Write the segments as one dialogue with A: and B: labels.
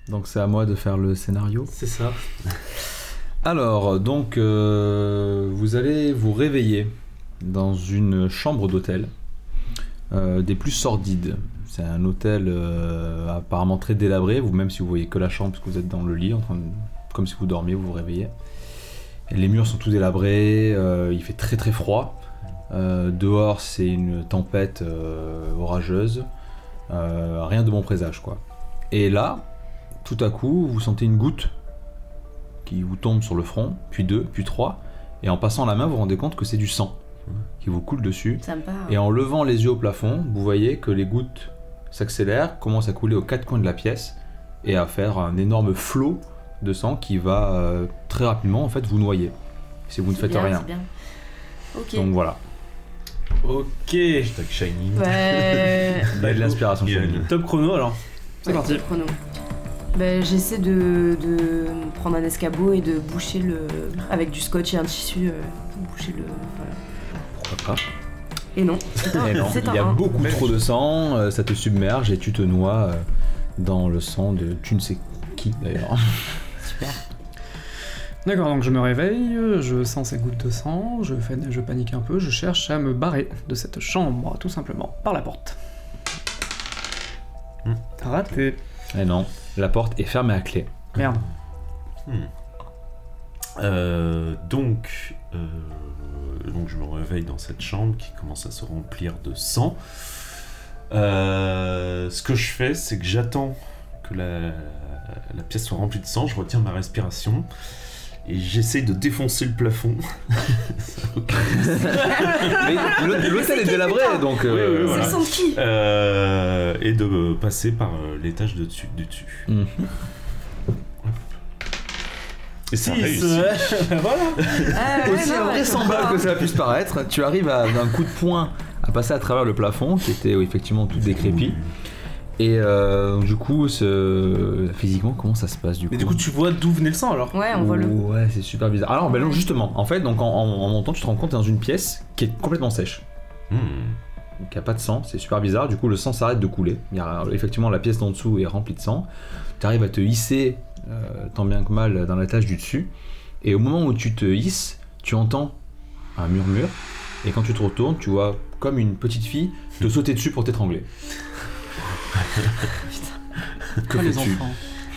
A: Donc c'est à moi de faire le scénario.
B: C'est ça.
A: Alors, donc, vous allez vous réveiller dans une chambre d'hôtel des plus sordides. C'est un hôtel apparemment très délabré, vous, même si vous voyez que la chambre, parce que vous êtes dans le lit, comme si vous dormiez, vous vous réveillez. Et les murs sont tous délabrés, il fait très très froid. Dehors, c'est une tempête orageuse. Rien de bon présage, quoi. Et là, tout à coup, vous sentez une goutte qui vous tombe sur le front, puis 2, puis 3, et en passant la main, vous vous rendez compte que c'est du sang qui vous coule dessus.
C: Sympa.
A: Et en levant les yeux au plafond, vous voyez que les gouttes s'accélèrent, commencent à couler aux 4 coins de la pièce, et à faire un énorme flot de sang qui va très rapidement, en fait, vous noyer, si vous ne faites rien.
C: C'est bien. Ok.
A: Donc voilà.
B: Ok.
D: Hashtag Shining.
C: Ouais.
A: Il y a de l'inspiration chez nous.
B: Top chrono alors. C'est parti.
C: Chrono. J'essaie de prendre un escabeau et de boucher avec du scotch et un tissu, boucher le. Voilà.
A: Pourquoi pas.
C: Et non.
A: Et non, il y a beaucoup trop de sang, ça te submerge et tu te noies dans le sang de tu ne sais qui d'ailleurs.
C: Super.
E: D'accord, donc je me réveille, je sens ces gouttes de sang, je panique un peu, je cherche à me barrer de cette chambre, tout simplement, par la porte. Raté.
A: Et non, la porte est fermée à clé.
E: Merde.
D: Donc je me réveille dans cette chambre qui commence à se remplir de sang. Ce que je fais, c'est que j'attends que la pièce soit remplie de sang, je retiens ma respiration et j'essaye de défoncer le plafond.
A: Mais l'hôtel est délabré, donc...
D: Oui, voilà.
C: C'est le son de qui
D: Et de passer par l'étage du dessus. Et ça réussit.
B: Voilà.
A: Aussi invraisemblable que ça puisse paraître, tu arrives d'un coup de poing à passer à travers le plafond, qui était effectivement tout décrépit. Et du coup, physiquement, comment ça se passe du coup ?
B: Mais du coup, tu vois d'où venait le sang alors ?
C: Ouais, on voit le.
A: Ouais, c'est super bizarre. Alors, non, justement, en fait, donc en montant, tu te rends compte que t'es dans une pièce qui est complètement sèche. Donc, il n'y a pas de sang, c'est super bizarre. Du coup, le sang s'arrête de couler. Effectivement, la pièce d'en dessous est remplie de sang. Tu arrives à te hisser, tant bien que mal, dans l'étage du dessus. Et au moment où tu te hisses, tu entends un murmure. Et quand tu te retournes, tu vois comme une petite fille te sauter dessus pour t'étrangler. Que
E: les
A: fais-tu ?
E: enfants.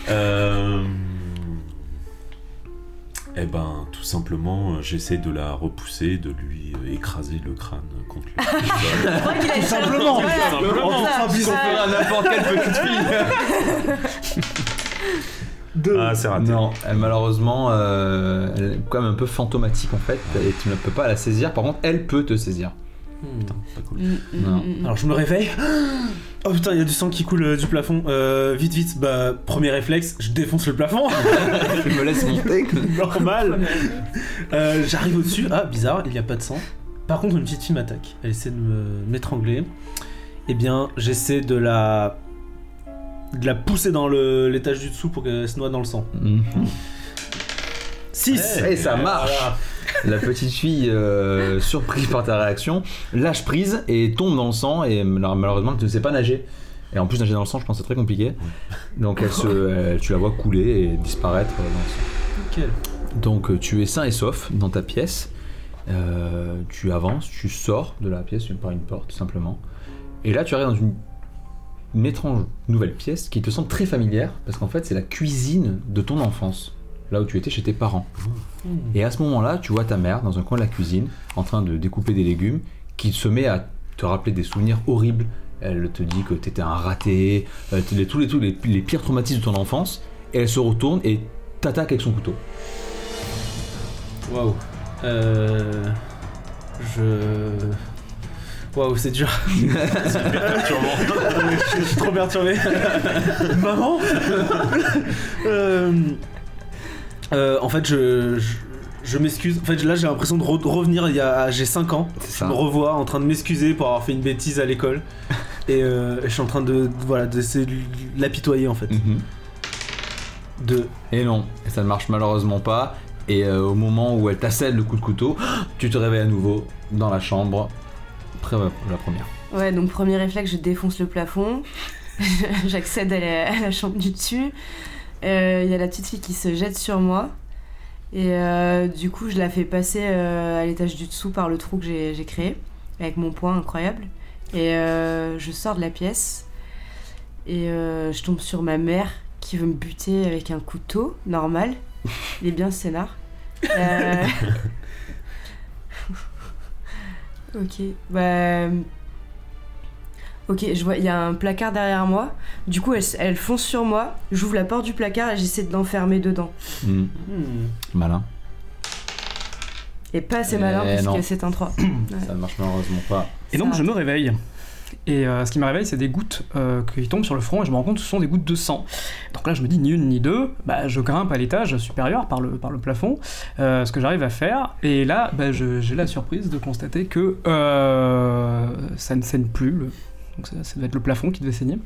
D: Eh ben, tout simplement, j'essaie de la repousser, de lui écraser le crâne contre lui.
B: Tout simplement.
A: On ferait n'importe quelle petite fille.
D: Ah, c'est raté.
A: Non, malheureusement, elle est quand même un peu fantomatique en fait, et tu ne peux pas la saisir. Par contre, elle peut te saisir.
D: Putain, pas cool.
A: Non.
B: Alors je me réveille. Oh putain, il y a du sang qui coule du plafond. Vite, premier réflexe, je défonce le plafond.
A: Je me laisse monter.
B: Normal. J'arrive au-dessus. Ah, bizarre, il n'y a pas de sang. Par contre, une petite fille m'attaque. Elle essaie de m'étrangler. Eh bien, j'essaie de la pousser dans l'étage du dessous pour qu'elle se noie dans le sang. 6.
A: Et ça marche. Voilà. La petite fille, surprise par ta réaction, lâche prise et tombe dans le sang et malheureusement elle ne sait pas nager. Et en plus nager dans le sang, je pense que c'est très compliqué. Donc tu la vois couler et disparaître dans le sang.
B: Okay.
A: Donc tu es sain et sauf dans ta pièce. Tu avances, tu sors de la pièce par une porte tout simplement. Et là tu arrives dans une étrange nouvelle pièce qui te semble très familière parce qu'en fait c'est la cuisine de ton enfance. Là où tu étais chez tes parents. Et à ce moment-là, tu vois ta mère dans un coin de la cuisine, en train de découper des légumes, qui se met à te rappeler des souvenirs horribles. Elle te dit que t'étais un raté, tous les pires traumatismes de ton enfance, et elle se retourne et t'attaque avec son couteau.
B: Waouh. Waouh, c'est dur.
D: C'est perturbant.
B: Je suis trop perturbé. Maman. En fait, je m'excuse. En fait, là, j'ai l'impression de revenir j'ai 5 ans. Je me revois en train de m'excuser pour avoir fait une bêtise à l'école. Et je suis en train d'essayer de l'apitoyer, en fait.
A: Et non, ça ne marche malheureusement pas. Et au moment où elle t'assèle le coup de couteau, tu te réveilles à nouveau dans la chambre, près de la première.
C: Ouais, donc premier réflexe, je défonce le plafond. J'accède à la chambre du dessus. il y a la petite fille qui se jette sur moi. Et du coup, je la fais passer à l'étage du dessous par le trou que j'ai créé, avec mon poing incroyable. Et je sors de la pièce, et je tombe sur ma mère qui veut me buter avec un couteau, normal. Il est bien ce scénar. Ok, ok, je vois, il y a un placard derrière moi. Du coup, elle fonce sur moi. J'ouvre la porte du placard et j'essaie de l'enfermer dedans.
A: Malin.
C: Et pas assez malin parce
A: non.
C: que c'est un 3.
A: Ça ne marche malheureusement pas.
E: Et donc je me réveille. Et ce qui me réveille, c'est des gouttes qui tombent sur le front et je me rends compte que ce sont des gouttes de sang. Donc là, je me dis ni une ni deux, je grimpe à l'étage supérieur par le plafond, ce que j'arrive à faire. Et là, j'ai la surprise de constater que ça ne saigne plus. Donc ça devait être le plafond qui devait saigner.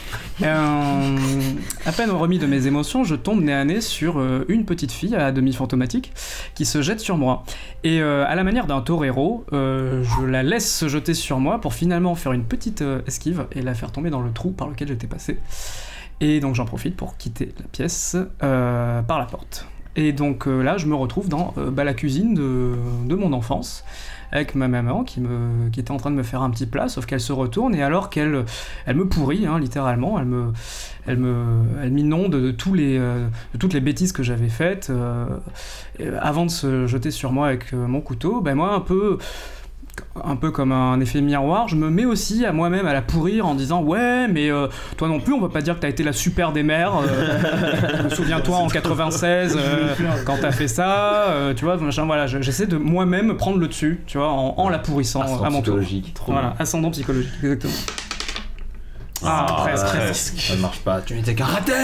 E: À peine remis de mes émotions, je tombe nez à nez sur une petite fille à demi fantomatique qui se jette sur moi. Et à la manière d'un torero, je la laisse se jeter sur moi pour finalement faire une petite esquive et la faire tomber dans le trou par lequel j'étais passé. Et donc j'en profite pour quitter la pièce par la porte. Et donc là, je me retrouve dans la cuisine de mon enfance, avec ma maman qui était en train de me faire un petit plat, sauf qu'elle se retourne et alors qu'elle me pourrit, littéralement, elle m'inonde de toutes les bêtises que j'avais faites avant de se jeter sur moi avec mon couteau. Moi, un peu comme un effet miroir, je me mets aussi à moi-même à la pourrir en disant ouais mais toi non plus on va pas dire que t'as été la super des mères, souviens-toi en 96 quand t'as fait ça, tu vois, machin, voilà, j'essaie de moi-même prendre le dessus, tu vois, en la pourrissant à mon tour. Voilà, ascendant psychologique, exactement. Presque.
A: Ça ne marche pas, tu n'étais qu'un raté.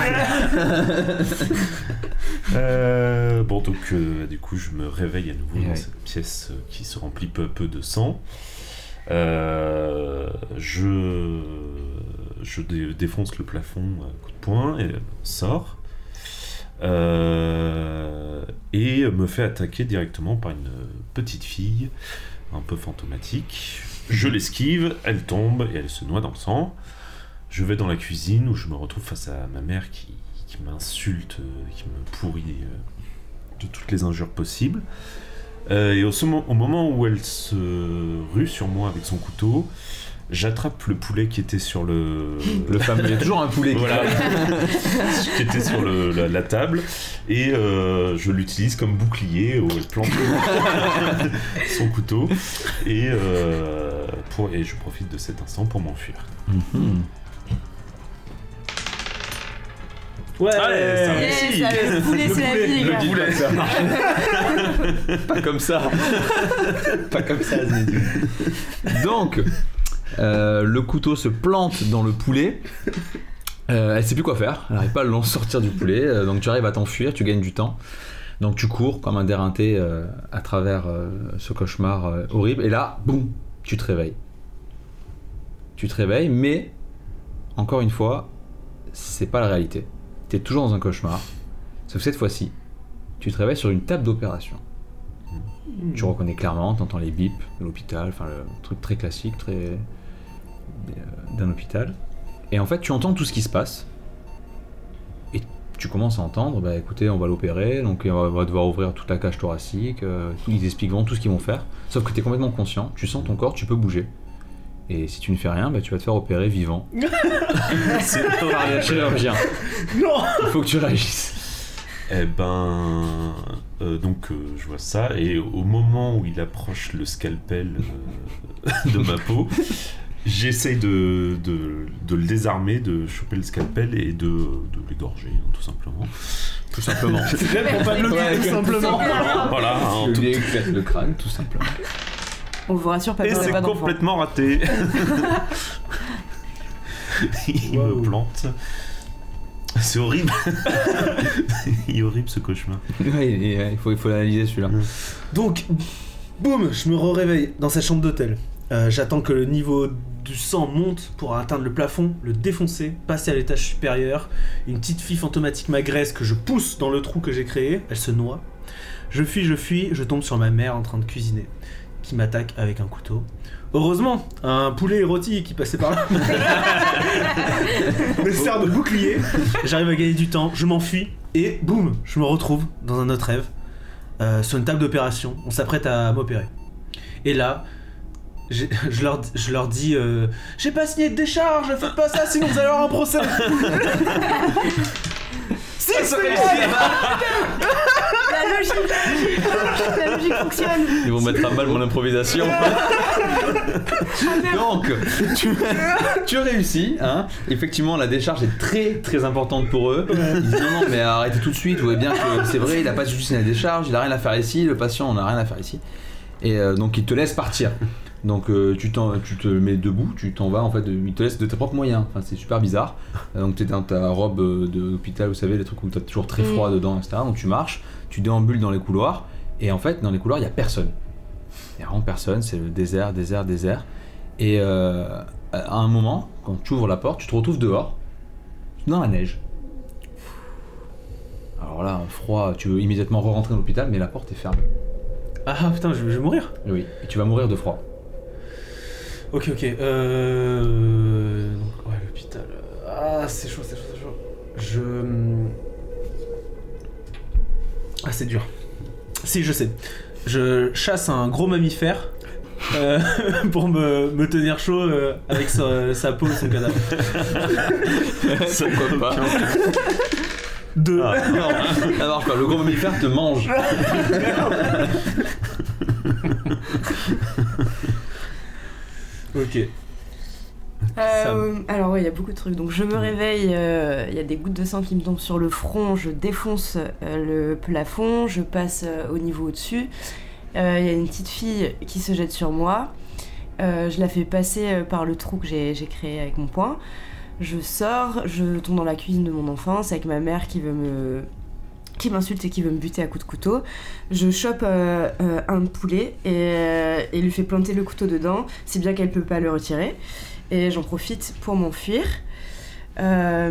D: Bon, donc du coup je me réveille à nouveau dans cette pièce qui se remplit peu à peu de sang. Je défonce le plafond à coup de poing et sors et me fais attaquer directement par une petite fille un peu fantomatique. Je l'esquive, elle tombe et elle se noie dans le sang. Je vais dans la cuisine où je me retrouve face à ma mère qui m'insulte, qui me pourrit de toutes les injures possibles. Et au moment où elle se rue sur moi avec son couteau, j'attrape le poulet qui était sur le
A: fameux. Il y a toujours un poulet
D: qui était sur la table et je l'utilise comme bouclier où elle plante son couteau et je profite de cet instant pour m'enfuir.
B: Ouais,
D: ça
C: réussit. Le poulet, c'est la vie, les gars.
A: Le poulet, ça marche. Pas comme ça. Pas comme ça, Zézou. Donc, le couteau se plante dans le poulet. Elle sait plus quoi faire. Elle n'arrive pas à le sortir du poulet. Donc, tu arrives à t'enfuir, tu gagnes du temps. Donc, tu cours comme un déreinté à travers ce cauchemar horrible. Et là, boum, tu te réveilles. Tu te réveilles, mais encore une fois, c'est pas la réalité. T'es toujours dans un cauchemar, sauf que cette fois-ci, tu te réveilles sur une table d'opération. Tu reconnais clairement, t'entends les bips de l'hôpital, enfin le truc très classique, d'un hôpital. Et en fait, tu entends tout ce qui se passe, et tu commences à entendre, écoutez, on va l'opérer, donc on va devoir ouvrir toute la cage thoracique, ils expliquent vraiment tout ce qu'ils vont faire, sauf que t'es complètement conscient, tu sens ton corps, tu peux bouger. Et si tu ne fais rien, tu vas te faire opérer vivant. C'est par les chirurgiens. Non. Il faut que tu réagisses.
D: Donc je vois ça, et au moment où il approche le scalpel de ma peau, j'essaye de le désarmer, de choper le scalpel et de l'égorger, tout simplement.
A: Tout simplement.
B: C'est fait pour pas bloquer, tout simplement.
D: Voilà.
A: Je lui éclate le crâne, tout simplement.
C: On vous rassure, papa,
D: et c'est
C: pas d'enfant.
D: complètement raté. Il me plante. C'est horrible. Il est horrible ce cauchemar.
A: Oui, il faut l'analyser celui-là.
B: Donc, boum, je me réveille dans cette chambre d'hôtel. J'attends que le niveau du sang monte pour atteindre le plafond, le défoncer, passer à l'étage supérieur. Une petite fille fantomatique m'agresse que je pousse dans le trou que j'ai créé. Elle se noie. Je fuis, je tombe sur ma mère en train de cuisiner. qui m'attaque avec un couteau. Heureusement, un poulet rôti qui passait par là me sert de bouclier. J'arrive à gagner du temps, je m'enfuis et boum, je me retrouve dans un autre rêve, sur une table d'opération. On s'apprête à m'opérer. Et là, je leur dis j'ai pas signé de décharge, faites pas ça sinon vous allez avoir un procès. Si, c'est
C: La logique fonctionne.
A: Ils vont mettre à mal mon improvisation. Donc, tu réussis, hein. Effectivement, la décharge est très très importante pour eux. Ils disent non, mais arrêtez tout de suite. Vous voyez bien que c'est vrai, il a pas du tout signé la décharge, il a rien à faire ici, le patient on a rien à faire ici. Et donc, ils te laissent partir. Donc tu te mets debout, tu t'en vas en fait, ils te laissent de tes propres moyens, enfin c'est super bizarre. Donc t'es dans ta robe d'hôpital, vous savez, les trucs où t'as toujours très froid dedans, etc. Donc tu marches, tu déambules dans les couloirs, et en fait dans les couloirs il y a personne. Il y a vraiment personne, c'est le désert. Et à un moment, quand tu ouvres la porte, tu te retrouves dehors, dans la neige. Alors là, froid, tu veux immédiatement re-rentrer dans l'hôpital, mais la porte est fermée.
B: Ah putain, je vais mourir.
A: Oui, et tu vas mourir de froid.
B: Ok. Donc, ouais, l'hôpital. Ah, c'est chaud. Ah, c'est dur. Si, je sais. Je chasse un gros mammifère pour me tenir chaud avec sa peau et son cadavre.
A: Ça pourquoi pas.
B: 2.
A: Ah, non, ça marche pas. Le gros mammifère te mange.
B: Ok.
C: Alors ouais, il y a beaucoup de trucs. Donc je me réveille, il y a des gouttes de sang qui me tombent sur le front, je défonce le plafond, je passe au niveau au-dessus. Il y a une petite fille qui se jette sur moi. Je la fais passer par le trou que j'ai créé avec mon poing. Je sors, je tombe dans la cuisine de mon enfance avec ma mère qui m'insulte et qui veut me buter à coups de couteau. Je chope un poulet et lui fais planter le couteau dedans, si bien qu'elle peut pas le retirer. Et j'en profite pour m'enfuir. Haha.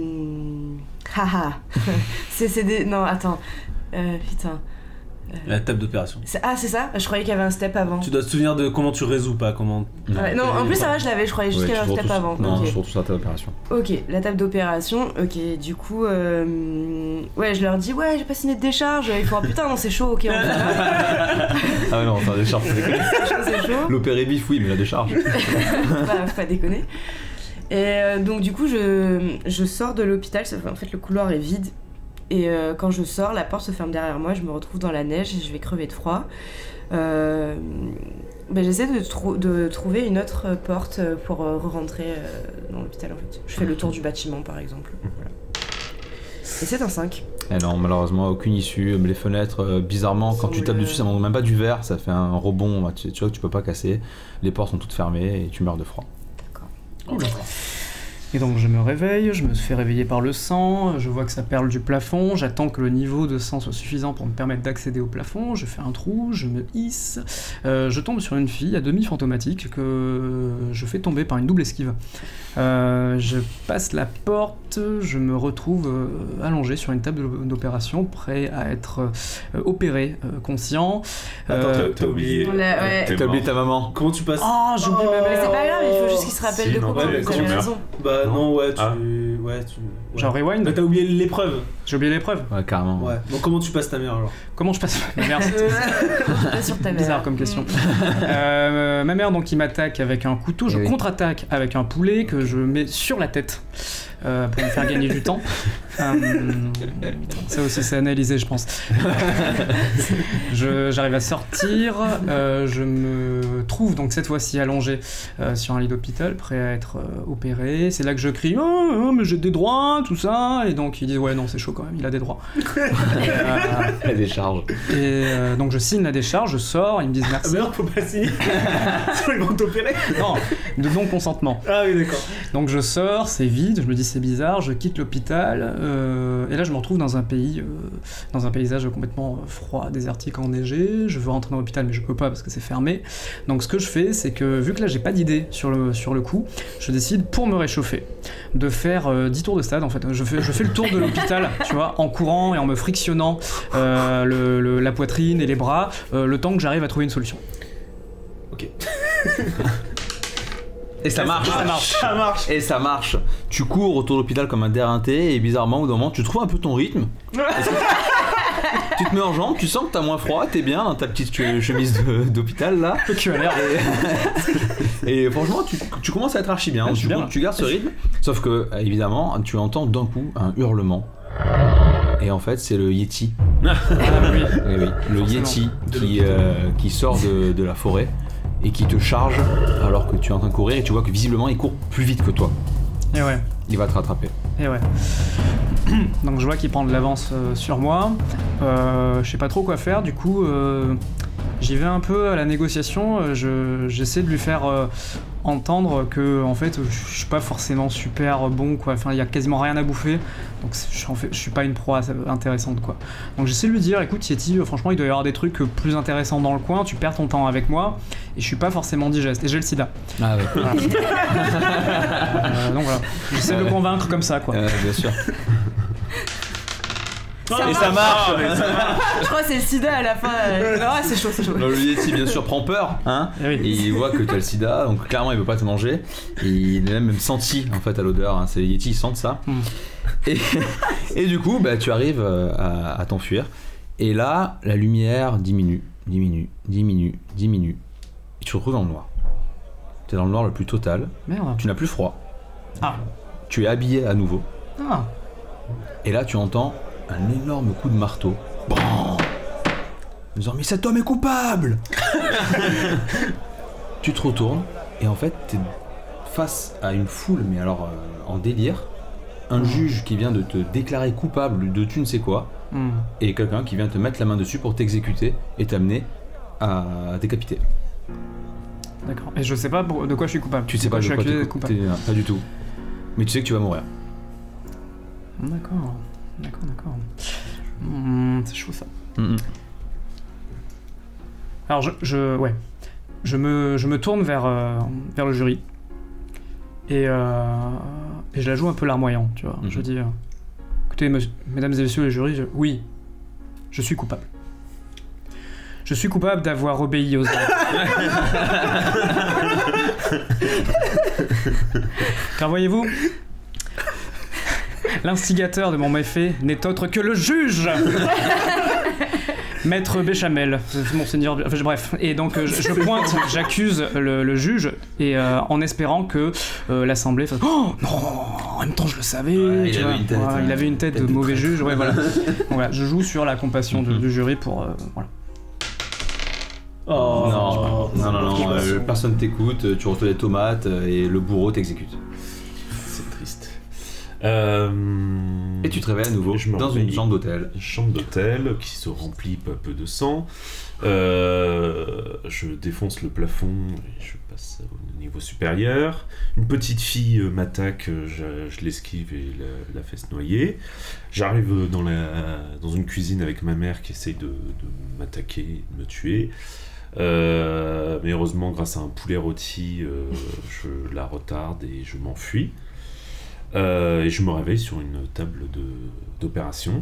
C: Non, attends. Putain.
B: La table d'opération.
C: C'est ça. Je croyais qu'il y avait un step avant.
B: Tu dois te souvenir de comment tu résous pas, comment...
C: Non, en plus ça va, je l'avais, je croyais juste qu'il y avait un step avant.
A: Non,
C: okay.
A: surtout sur la table d'opération.
C: Ok, la table d'opération, ok, du coup, ouais, je leur dis, ouais, j'ai pas signé de décharge, ils font, putain, non, c'est chaud, ok, on va.
A: Ah non, enfin, décharge,
C: c'est chaud.
A: L'opéré bif, oui, mais la décharge.
C: Bah, faut pas déconner. Et donc, du coup, je sors de l'hôpital, en fait, le couloir est vide. Et quand je sors, la porte se ferme derrière moi, je me retrouve dans la neige et je vais crever de froid. J'essaie de trouver une autre porte pour rentrer dans l'hôpital en fait. Je fais le tour du bâtiment par exemple. Voilà. Et c'est un 5.
A: Et non, malheureusement, aucune issue. Les fenêtres, bizarrement, quand tu tapes dessus, ça manque même pas du verre, ça fait un rebond, tu vois que tu peux pas casser. Les portes sont toutes fermées et tu meurs de froid.
C: D'accord.
E: Et donc je me réveille, je me fais réveiller par le sang, je vois que ça perle du plafond, j'attends que le niveau de sang soit suffisant pour me permettre d'accéder au plafond, je fais un trou, je me hisse, je tombe sur une fille à demi fantomatique que je fais tomber par une double esquive. Je passe la porte, je me retrouve allongé sur une table d'opération, prêt à être opéré, conscient.
B: Attends, t'as oublié.
A: T'as oublié ta maman.
B: Comment tu passes?
E: Ah, j'ai oublié ma
C: Mais
E: mère.
C: c'est pas grave, il faut juste qu'il se rappelle de quoi.
B: ouais,
C: Vous avez raison.
B: Bah non, ouais, tu...
D: Ah.
B: Ouais.
E: Genre rewind.
B: Bah, t'as oublié l'épreuve.
E: J'ai oublié l'épreuve.
A: Ouais, carrément.
B: Ouais. Donc comment tu passes ta mère alors?
E: Comment je passe ma mère?
C: Pas sur ta mère.
E: Bizarre comme question. Ma mère donc qui m'attaque avec un couteau, je
A: Oui.
E: contre-attaque avec un poulet que je mets sur la tête pour me faire gagner du temps. Ça aussi c'est analysé je pense. J'arrive à sortir, je me trouve donc cette fois-ci allongé sur un lit d'hôpital, prêt à être opéré. C'est là que je crie oh, mais j'ai des droits, tout ça. Et donc ils disent ouais non c'est chaud quand même, il a des droits.
A: La décharge.
E: Et donc je signe la décharge, je sors, ils me disent merci.
B: Ah, mais non, faut pas signer. Ils vont t'opérer.
E: Non, de non-consentement.
B: Ah oui, d'accord.
E: Donc je sors, c'est vide, je me dis c'est bizarre, je quitte l'hôpital, et là je me retrouve dans un pays, dans un paysage complètement froid, désertique, enneigé. Je veux rentrer dans l'hôpital mais je peux pas parce que c'est fermé. Donc ce que je fais, c'est que vu que là j'ai pas d'idée sur le coup, je décide pour me réchauffer de faire 10 tours de stade en fait. Je fais le tour de l'hôpital, tu vois, en courant et en me frictionnant la poitrine et les bras, le temps que j'arrive à trouver une solution.
A: Et ça marche.
B: Ça marche.
A: Et ça marche. Tu cours autour de l'hôpital comme un déreinté et bizarrement au bout d'un moment tu trouves un peu ton rythme. Tu te mets en jambe, tu sens que t'as moins froid, t'es bien dans ta petite chemise d'hôpital là.
E: Tu as l'air.
A: Et franchement tu commences à être archi bien. Tu gardes ce rythme. Sauf que évidemment tu entends d'un coup un hurlement. Et en fait c'est le Yeti.
E: Ah oui.
A: Oui. Le Yeti qui sort de la forêt et qui te charge alors que tu es en train de courir et tu vois que visiblement il court plus vite que toi.
E: Et ouais.
A: Il va te rattraper.
E: Et ouais. Donc je vois qu'il prend de l'avance sur moi. Je sais pas trop quoi faire, du coup j'y vais un peu à la négociation. J'essaie de lui faire entendre que en fait je suis pas forcément super bon quoi. Enfin il y a quasiment rien à bouffer. Donc je suis pas une proie intéressante quoi. Donc j'essaie de lui dire écoute Yeti, franchement il doit y avoir des trucs plus intéressants dans le coin, tu perds ton temps avec moi et je suis pas forcément digeste et j'ai le sida.
A: Ah ouais.
E: Voilà. Donc voilà, j'essaie de le convaincre comme ça quoi.
A: Bien sûr.
B: Et ça marche.
C: Je crois que c'est le sida à la fin. Ah, c'est chaud.
A: Le Yeti bien sûr prend peur, hein.
E: Et oui.
A: Et il voit que t'as le sida, donc clairement il veut pas te manger. Et il est même senti en fait à l'odeur, hein. C'est les Yeti, ils sentent ça. Et du coup bah, tu arrives à t'enfuir. Et là la lumière diminue. Et tu te retrouves dans le noir. T'es dans le noir le plus total.
E: Merde.
A: Tu n'as plus froid.
E: Ah.
A: Tu es habillé à nouveau.
E: Ah.
A: Et là tu entends un énorme coup de marteau. Bon. En disant mais cet homme est coupable. Tu te retournes et en fait t'es face à une foule mais alors en délire. Un juge qui vient de te déclarer coupable de tu ne sais quoi et quelqu'un qui vient te mettre la main dessus pour t'exécuter et t'amener à décapiter.
E: D'accord. Et je sais pas de quoi je suis coupable.
A: Tu sais pas
E: je
A: de
E: suis
A: quoi
E: accusé
A: t'es
E: d'être coupable.
A: pas du tout. Mais tu sais que tu vas mourir.
E: D'accord. C'est chaud ça. Alors je me tourne vers le jury et je la joue un peu larmoyant, tu vois. Je dis écoutez mesdames et messieurs les jurys, oui, je suis coupable. Je suis coupable d'avoir obéi aux ordres. Car voyez-vous, l'instigateur de mon méfait n'est autre que le juge. Maître Béchamel, monseigneur... Enfin, bref, et donc je pointe, j'accuse le juge, et en espérant que l'assemblée fasse « Oh non, en même temps je le savais !»
A: Ouais,
E: il avait une tête de mauvais juge, ouais voilà. Donc, voilà. Je joue sur la compassion du jury pour... voilà.
A: Oh non, personne t'écoute, tu reçois des tomates et le bourreau t'exécute.
D: C'est triste.
A: Et tu te réveilles à nouveau dans une chambre d'hôtel.
D: Une chambre d'hôtel qui se remplit peu à peu de sang. Je défonce le plafond et je passe au niveau supérieur. Une petite fille m'attaque, je l'esquive et la fais se noyer. J'arrive dans une cuisine avec ma mère qui essaye de m'attaquer, de me tuer. Mais heureusement, grâce à un poulet rôti, je la retarde et je m'enfuis. Et je me réveille sur une table d'opération.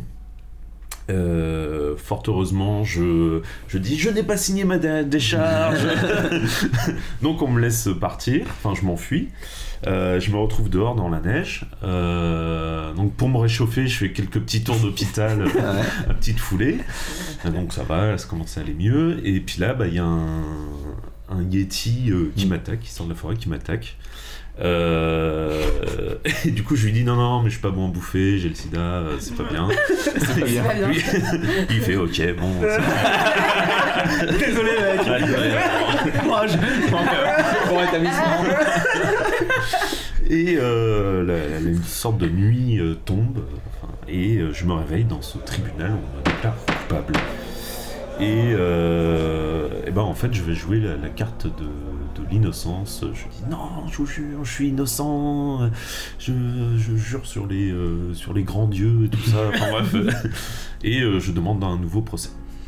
D: Fort heureusement, je dis je n'ai pas signé ma décharge. Donc on me laisse partir, enfin je m'enfuis. Je me retrouve dehors dans la neige. Donc pour me réchauffer, je fais quelques petits tours d'hôpital à petite foulée. Donc ça va, ça commence à aller mieux. Et puis là, il y a un Yeti qui m'attaque, qui sort de la forêt, qui m'attaque. Et du coup je lui dis non mais je suis pas bon à bouffer, j'ai le sida, c'est pas bien.
A: C'est pas bien.
D: Il fait ok bon.
B: Désolé mec.
A: Bon rétablissement.
D: Et une sorte de nuit tombe et je me réveille dans ce tribunal où on me déclare coupable. Et en fait je vais jouer la carte de l'innocence. Je dis non, je suis innocent, je jure sur les grands dieux et tout ça, enfin bref. Et je demande un nouveau procès.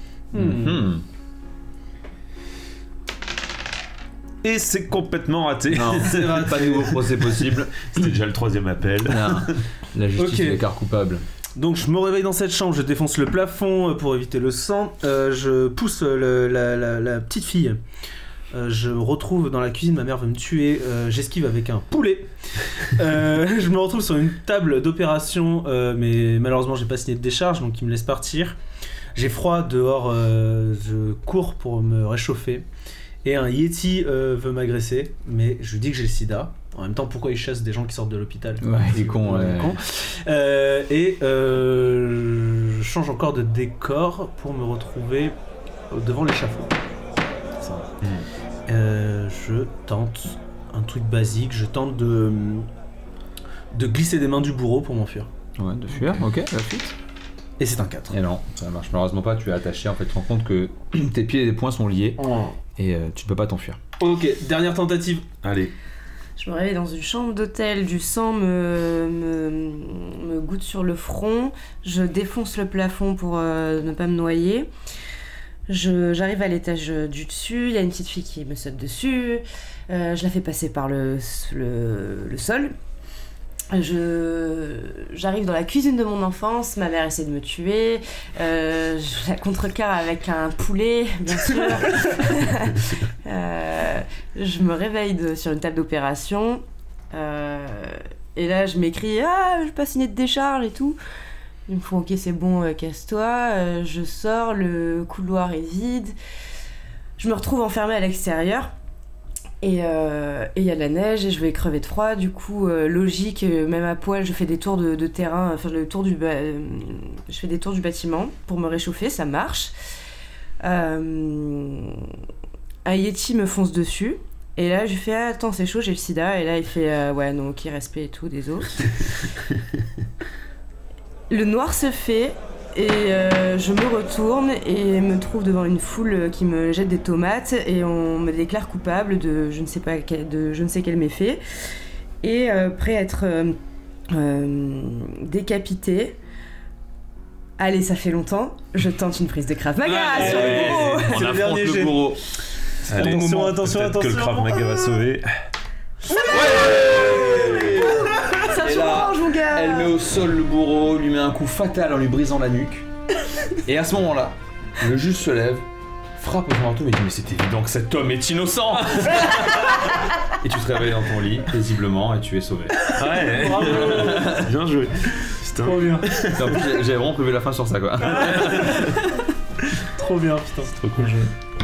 D: Et c'est complètement raté.
A: Non, c'est vrai, pas de nouveau procès possible.
D: C'était déjà le 3e appel.
A: Non, la justice déclare coupable.
B: Donc je me réveille dans cette chambre, je défonce le plafond pour éviter le sang, je pousse la petite fille je me retrouve dans la cuisine, ma mère veut me tuer, j'esquive avec un poulet. Je me retrouve sur une table d'opération, mais malheureusement j'ai pas signé de décharge, donc il me laisse partir. J'ai froid dehors, je cours pour me réchauffer. Et un Yeti veut m'agresser, mais je lui dis que j'ai le sida. En même temps, pourquoi il chasse des gens qui sortent de l'hôpital ?
A: Ouais, il est con, ouais.
B: Je change encore de décor pour me retrouver devant l'échafaud. Ça. Je tente un truc basique, je tente de glisser des mains du bourreau pour m'enfuir.
A: Ouais, de fuir, ok, la fuite.
B: Et c'est un 4.
A: Et non, ça marche malheureusement pas, tu es attaché, en fait, tu te rends compte que tes pieds et tes poings sont liés et tu ne peux pas t'enfuir.
B: Ok, dernière tentative.
D: Allez.
C: Je me réveille dans une chambre d'hôtel, du sang me goutte sur le front, je défonce le plafond pour ne pas me noyer. J'arrive à l'étage du dessus, il y a une petite fille qui me saute dessus, je la fais passer par le sol. J'arrive dans la cuisine de mon enfance, ma mère essaie de me tuer, je la contrecarre avec un poulet, bien sûr. Je me réveille sur une table d'opération, et là je m'écris « Ah, je vais pas signer de décharge et tout ». Ils me font « Ok, c'est bon, casse-toi ». Je sors, le couloir est vide, je me retrouve enfermée à l'extérieur. Et il y a de la neige et je vais crever de froid, du coup logique, même à poil je fais des tours de terrain, enfin je fais des tours du bâtiment pour me réchauffer, ça marche. Un Yeti me fonce dessus et là je lui fais « Attends, c'est chaud, j'ai le sida » et là il fait « Ouais, non, ok, respect et tout, désolé ». Le noir se fait et je me retourne et me trouve devant une foule qui me jette des tomates et on me déclare coupable de je ne sais quel méfait et prêt à être décapité. Allez, ça fait longtemps, je tente une prise de Krav Maga sur le bourreau.
A: On affronte le bourreau.
D: Allez,
B: attention.
D: Que le Krav Maga va sauver.
C: Ça change, mon gars.
A: Elle met au sol le bourreau, lui met un coup fatal en lui brisant la nuque. Et à ce moment-là, le juge se lève, frappe au marteau et dit « Mais c'est évident que cet homme est innocent !» Et tu te réveilles dans ton lit, paisiblement, et tu es sauvé.
D: Ouais, bravo. Bien joué. Putain.
B: Trop bien.
A: En plus, j'avais vraiment prévu la fin sur ça, quoi.
B: Trop bien, putain.
D: C'est trop cool.